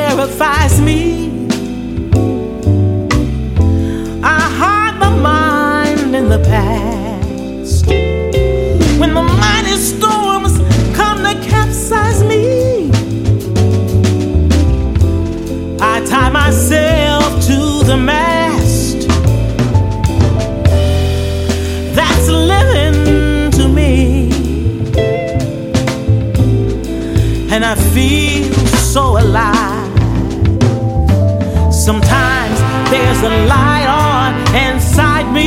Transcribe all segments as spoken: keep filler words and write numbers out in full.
terrifies me. I hide my mind in the past when the mighty storms come to capsize me. I tie myself to the mast. That's living to me, and I feel so alive. Sometimes there's a light on inside me.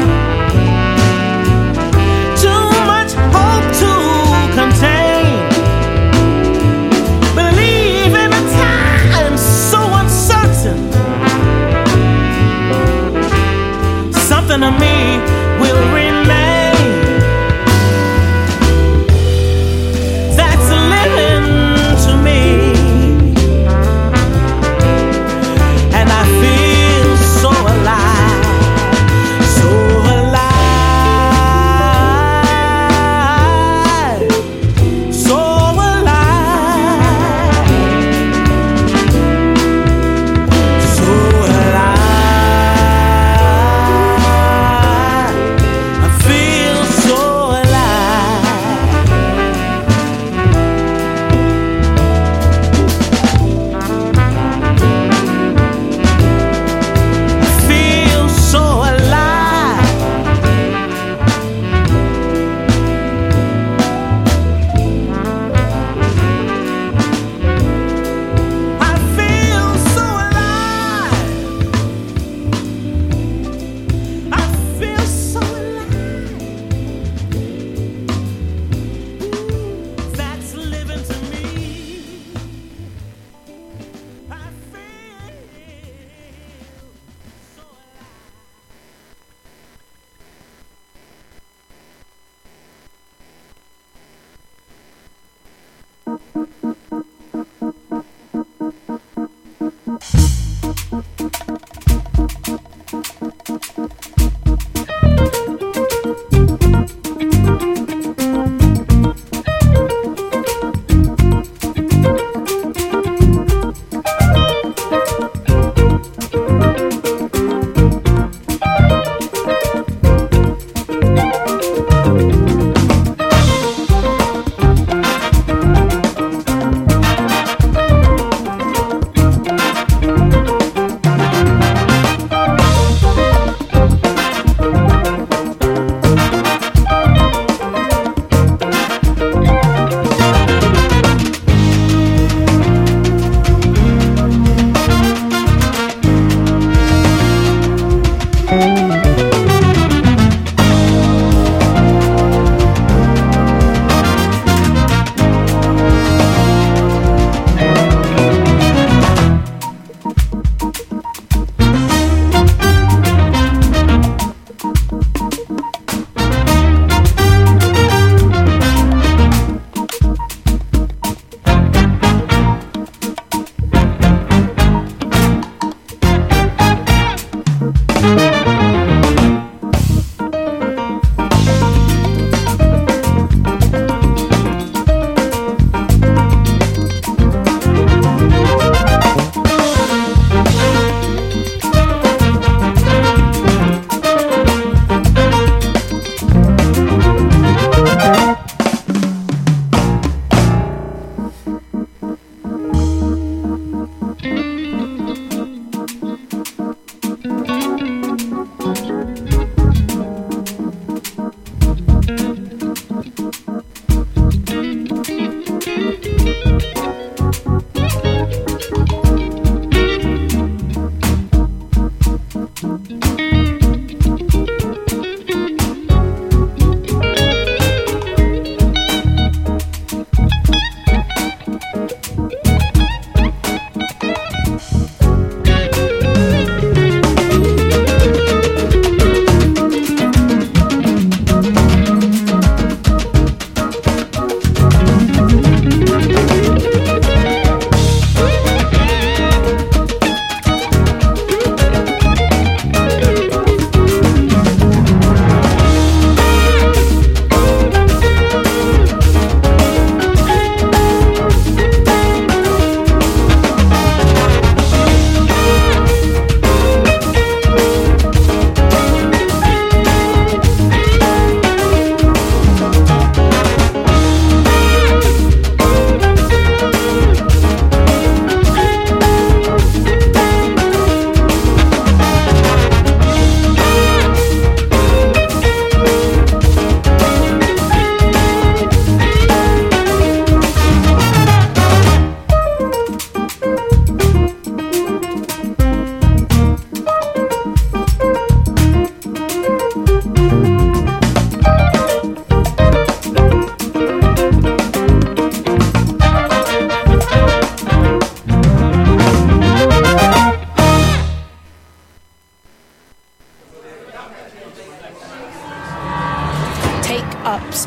Too much hope to contain. Believe in a time so uncertain. Something of me will remain. That's living to me, and I feel so alive, so alive.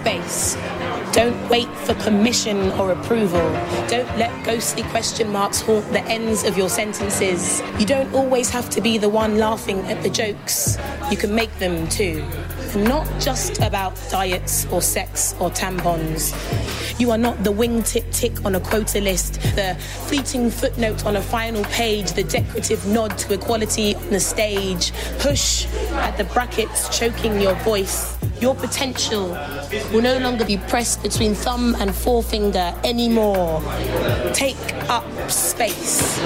space. Don't wait for permission or approval. Don't let ghostly question marks haunt the ends of your sentences. You don't always have to be the one laughing at the jokes. You can make them too. And not just about diets or sex or tampons. You are not the wingtip tick on a quota list, the fleeting footnote on a final page, the decorative nod to equality on the stage. Push at the brackets, choking your voice. Your potential will no longer be pressed between thumb and forefinger anymore. Take up space.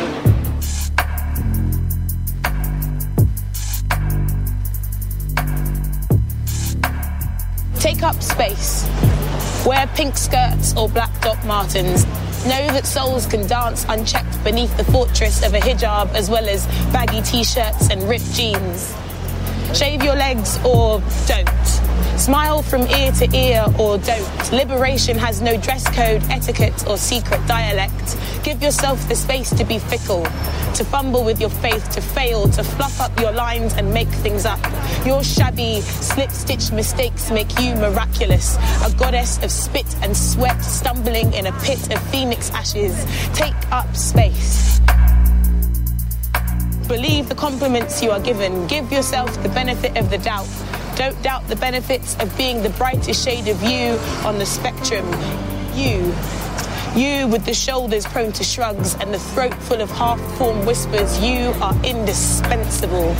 Take up space. Wear pink skirts or black Doc Martens. Know that souls can dance unchecked beneath the fortress of a hijab, as well as baggy t-shirts and ripped jeans. Shave your legs or don't. Smile from ear to ear or don't. Liberation has no dress code, etiquette or secret dialect. Give yourself the space to be fickle, to fumble with your faith, to fail, to fluff up your lines and make things up. Your shabby, slip-stitched mistakes make you miraculous. A goddess of spit and sweat, stumbling in a pit of phoenix ashes. Take up space. Believe the compliments you are given. Give yourself the benefit of the doubt. Don't doubt the benefits of being the brightest shade of you on the spectrum. You. You with the shoulders prone to shrugs and the throat full of half-formed whispers. You are indispensable.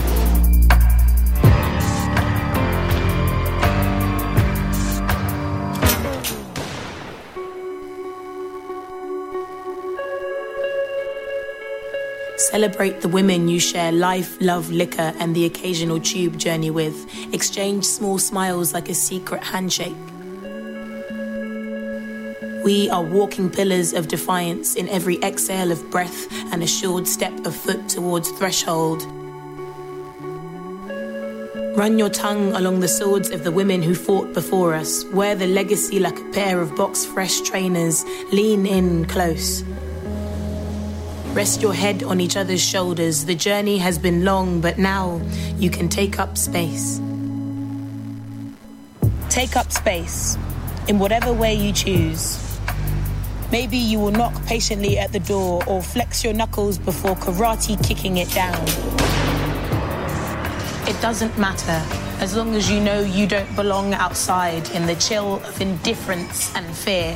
Celebrate the women you share life, love, liquor, and the occasional tube journey with. Exchange small smiles like a secret handshake. We are walking pillars of defiance in every exhale of breath and assured step of foot towards threshold. Run your tongue along the swords of the women who fought before us. Wear the legacy like a pair of box-fresh trainers. Lean in close. Rest your head on each other's shoulders. The journey has been long, but now you can take up space. Take up space in whatever way you choose. Maybe you will knock patiently at the door or flex your knuckles before karate kicking it down. It doesn't matter, as long as you know you don't belong outside in the chill of indifference and fear.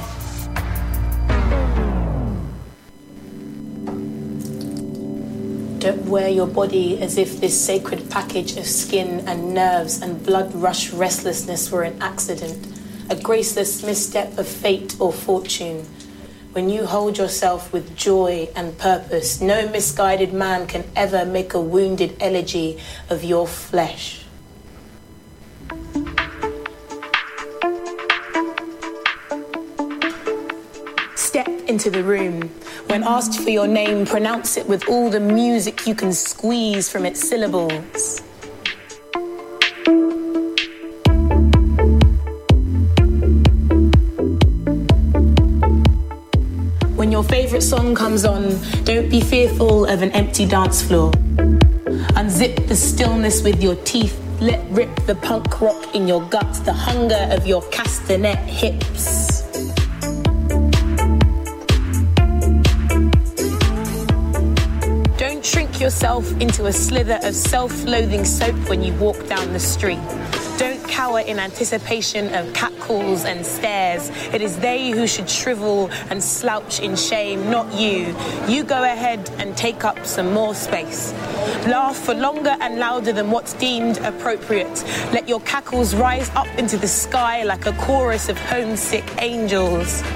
Don't wear your body as if this sacred package of skin and nerves and blood rush restlessness were an accident, a graceless misstep of fate or fortune. When you hold yourself with joy and purpose, no misguided man can ever make a wounded elegy of your flesh. Step into the room. When asked for your name, pronounce it with all the music you can squeeze from its syllables. When your favorite song comes on, don't be fearful of an empty dance floor. Unzip the stillness with your teeth. Let rip the punk rock in your guts, the hunger of your castanet hips. Don't shrink yourself into a slither of self-loathing soap when you walk down the street. Don't cower in anticipation of catcalls and stares. It is they who should shrivel and slouch in shame, not you. You go ahead and take up some more space. Laugh for longer and louder than what's deemed appropriate. Let your cackles rise up into the sky like a chorus of homesick angels.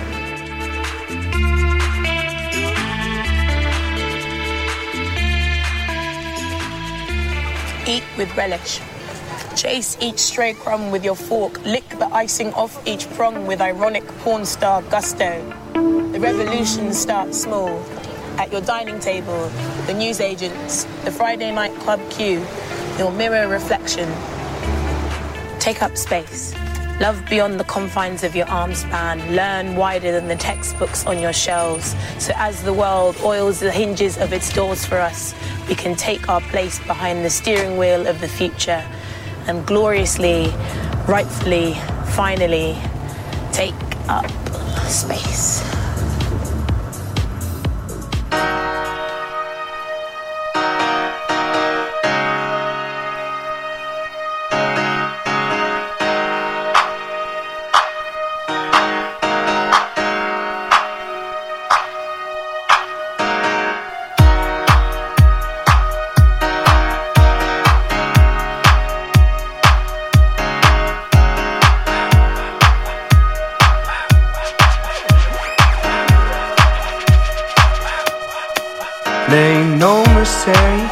Eat with relish. Chase each stray crumb with your fork. Lick the icing off each prong with ironic porn star gusto. The revolution starts small. At your dining table, the newsagents, the Friday night club queue, your mirror reflection. Take up space. Love beyond the confines of your arm span. Learn wider than the textbooks on your shelves. So as the world oils the hinges of its doors for us, we can take our place behind the steering wheel of the future and gloriously, rightfully, finally take up space. There ain't no mistake.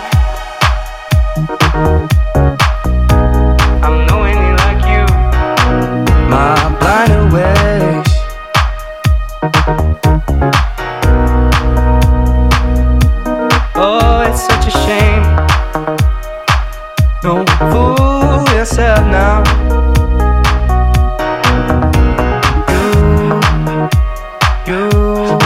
I'm no any like you. My blinded ways. Oh, it's such a shame. Don't fool yourself now. You, you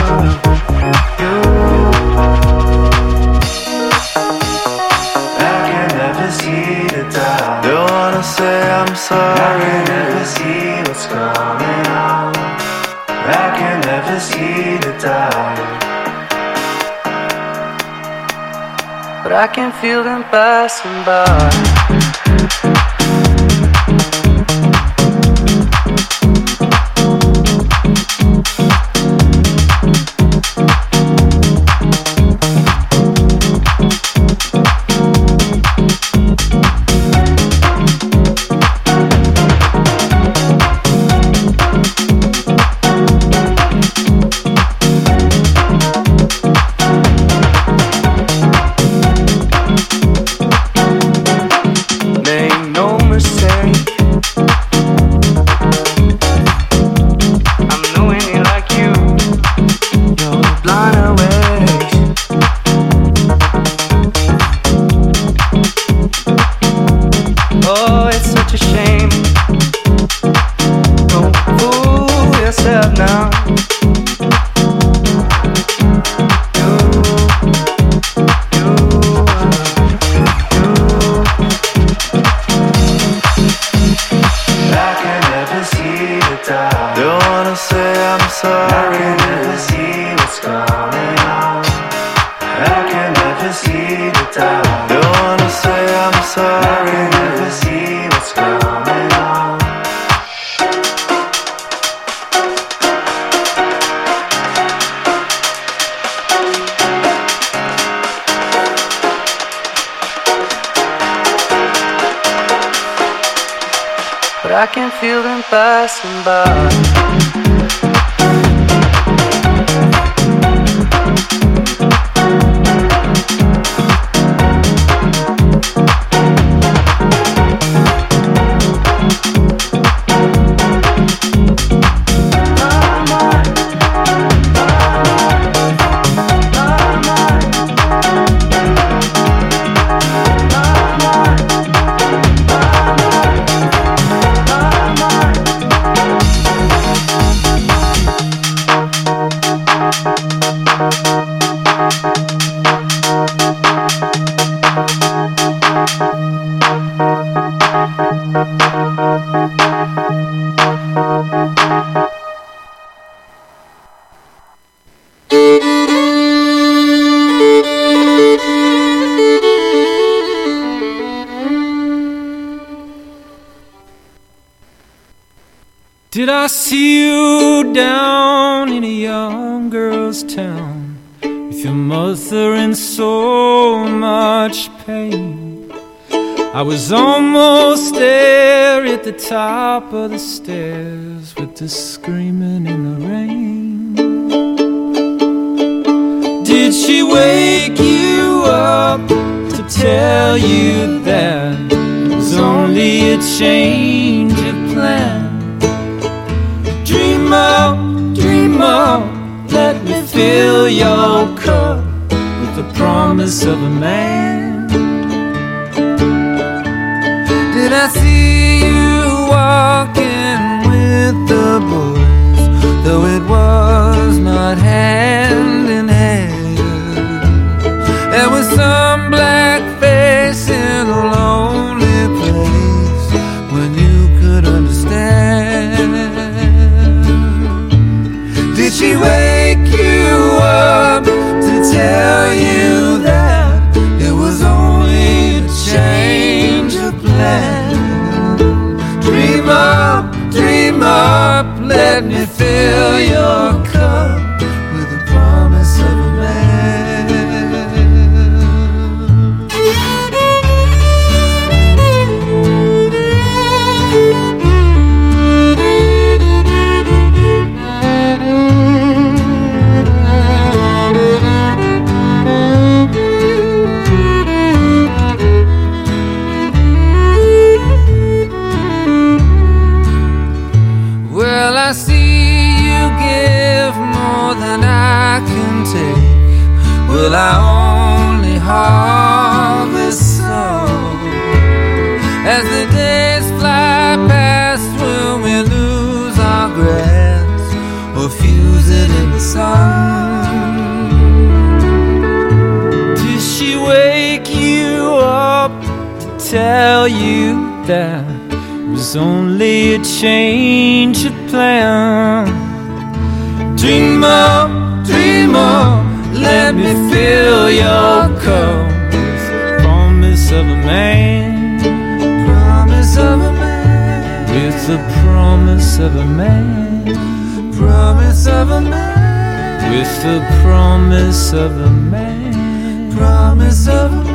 I'm sorry. I can never see what's coming out. I can never see the tide, but I can feel them passing by. I can feel them passing by. Did I see you down in a young girl's town with your mother in so much pain? I was almost there at the top of the stairs with the screaming in the rain. Did she wake you up to tell you that it was only a change of plan? Dream on, dream on, let me fill your cup with the promise of a man. Did I see you walking with the boys, though it was not hand in hand? There was some black face in a lonely place when you could understand. tell you that it was only a change of plan. Dream on, dream on, let me fill your cup with the promise of a man, promise of a man, with the promise of a man, promise of a man, with the promise of a man, promise of a man.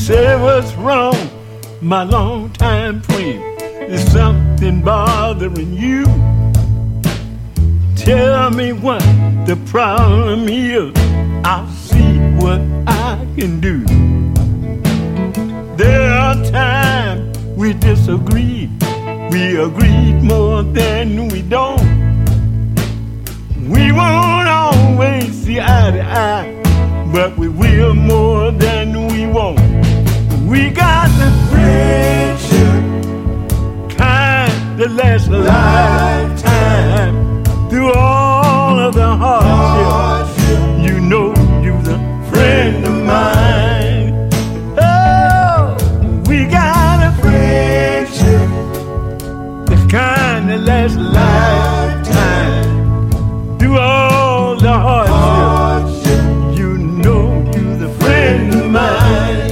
Say what's wrong, my longtime friend. Is something bothering you? Tell me what the problem is. I'll see what I can do. There are times we disagree. We agreed more than we don't. We won't always see eye to eye, but we will more than we won't. We got the friendship kind that lasts a lifetime. Through all of the hardship, you know you're the friend of mine. Oh, we got a friendship, the kind that lasts a lifetime. Through all the hardship, you know you're the friend of mine.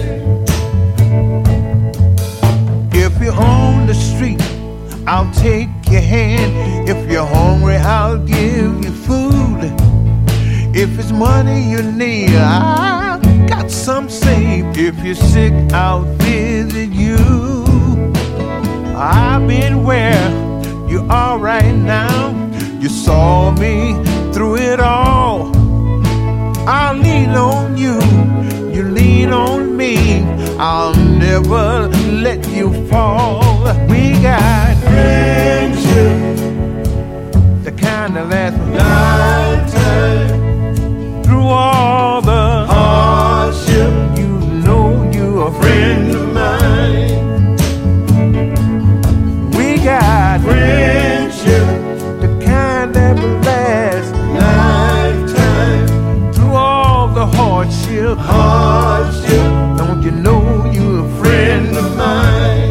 If you're on the street, I'll take your hand. If you're hungry, I'll give you food. If it's money you need, I got some saved. If you're sick, I'll visit you. I've been where you are right now. You saw me through it all. I'll lean on you, you lean on me. I'll never let you fall. We got friendship, the kind that lasts a lifetime. Through all the hardship, you know you're a friend of mine. We got friendship, the kind that will last a lifetime. Through all the hardship, hardship, don't you know you're a friend of mine?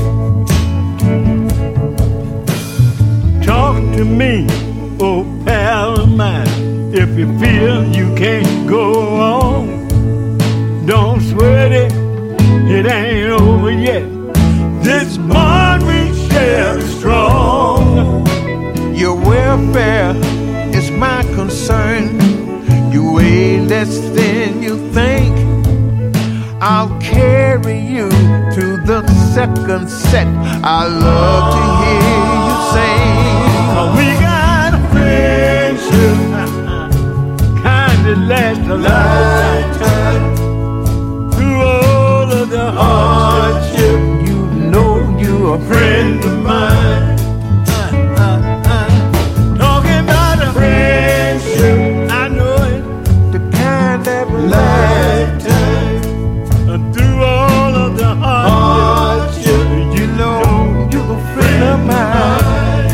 Talk to me, oh pal of mine. If you feel you can't go on, don't sweat it, it ain't over yet. This bond we share is strong. Your welfare is my concern. You weigh less than you think. I'll carry you to the second set. I love to hear you sing. We got a friendship, kind that lasts a lifetime. Through all of the hardship, you know you're a friend of mine. Uh, uh, uh. Talking about a friendship, I know it, the kind that will lifetime. Through all of the hardship, you know you're a friend of mine.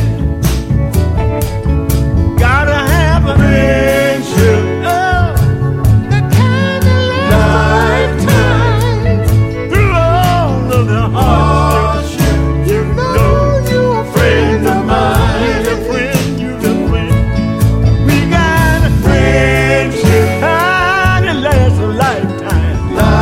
Gotta have a friendship, oh, the kind of lifetime. Through all of the hardship, you know you're a friend of mine. You're a friend, you're a friend. We got a friendship, kind that lasts a lifetime.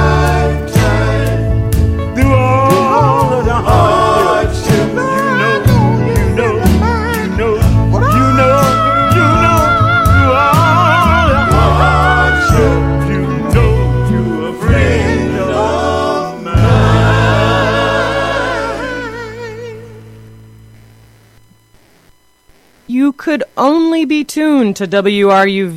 Through all of the hardship, you know, you know, you know, you know, you know, through all the hardship, you know you're a friend of mine. You could only be tuned to W R U V